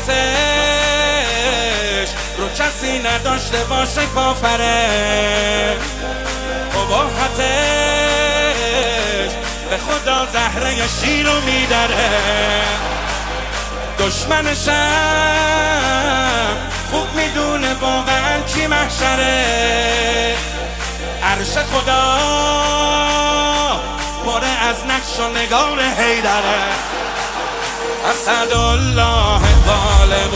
رو کسی نداشته باشه کافره، اباحتش به خدا زهره شیر رو میدره. دشمنشم خوب میدونه واقعا کی محشره، عرش خدا پره از نقش و نگار حیدره. اسدالله غالب و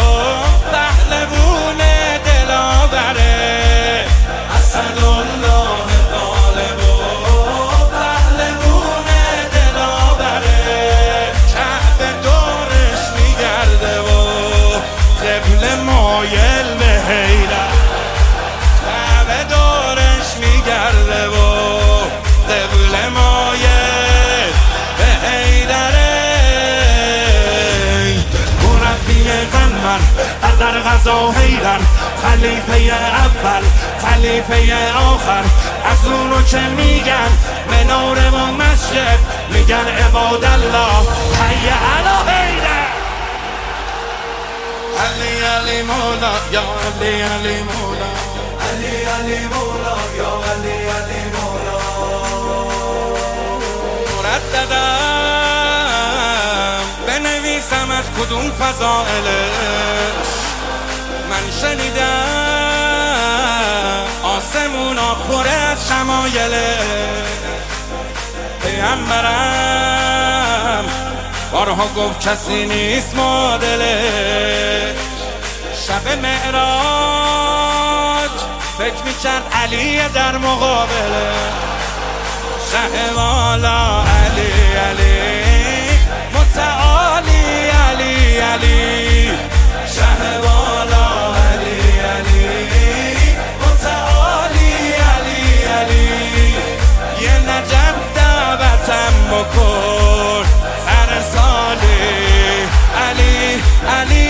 پهلوون دلاوره، اسدالله غالب و پهلوون دلاوره. کعبه دورش میگرده و قبله مایل به حیدر، کعبه دورش میگرده و قبله مایل به حیدره. در غزا حیدر، خلیفه اول خلیفه آخر. از اونو که میگن مناره و مسجد، میگن عبادالله حی علی حیدر. علی علی مولا یا علی علی مولا، علی علی مولا یا علی علی مولا. مرددم بنویسم از کدوم فضائلش، من شنیدم آسمونا پره از شمایلش. پیغمبرم بارها گفت کسی نیست معادلش. شب معراج فکر میکرد علی در مقابله، شه والا علی علی متعالی علی علی، شه والا علی علی متعالی علی علی. یه نجف دعوتم بکن سر سالی علی علی.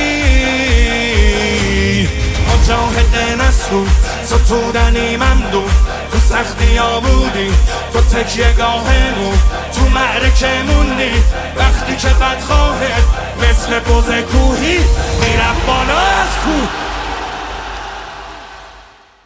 مجاهد نسرو ستودنی ممدون، تو سختی ها بودی تو تکیه گاهمون، تو معرکه موندی وقتی که بدخواهت مثل بز کوهی میرفت بالا از کوه.